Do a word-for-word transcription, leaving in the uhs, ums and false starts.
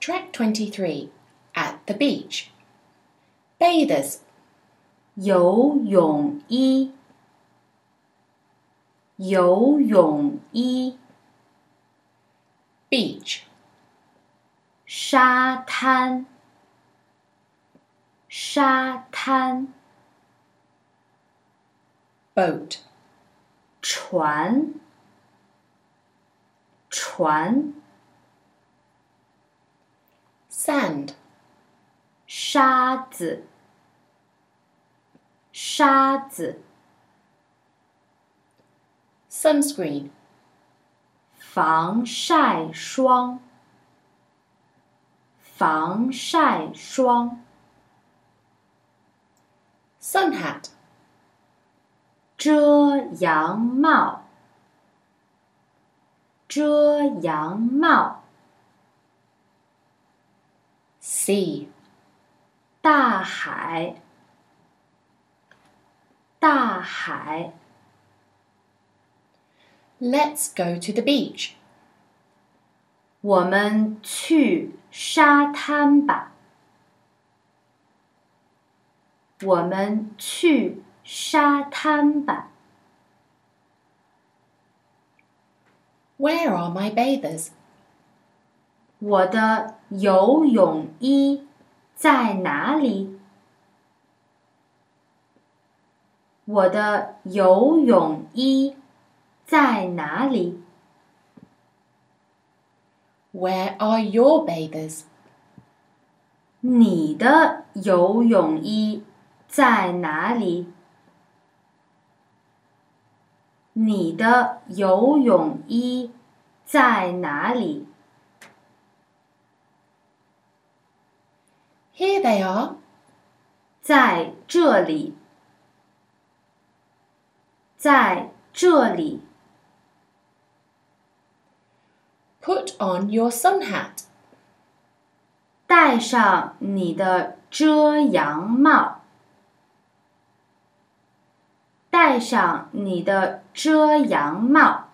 Track twenty-three. At the beach. Bathers. 游泳衣，游泳衣。 Beach. 沙滩，沙滩。 Boat. 船，船。 Sand. 沙子，沙子。 Sunscreen. 防晒霜，防晒霜。 Sun hat. 遮阳帽，遮阳帽。 Sea. 大海，大海。 Let's go to the beach. 我们去沙滩吧。我们去沙滩吧。 Where are my bathers? 我的游泳衣在哪里？我的游泳衣在哪里？ Where are your bathers? 你的游泳衣在哪里？你的游泳衣在哪里？ Here they are. 在这里，在这里。 Put on your sun hat. 戴上你的遮阳帽。戴上你的遮阳帽。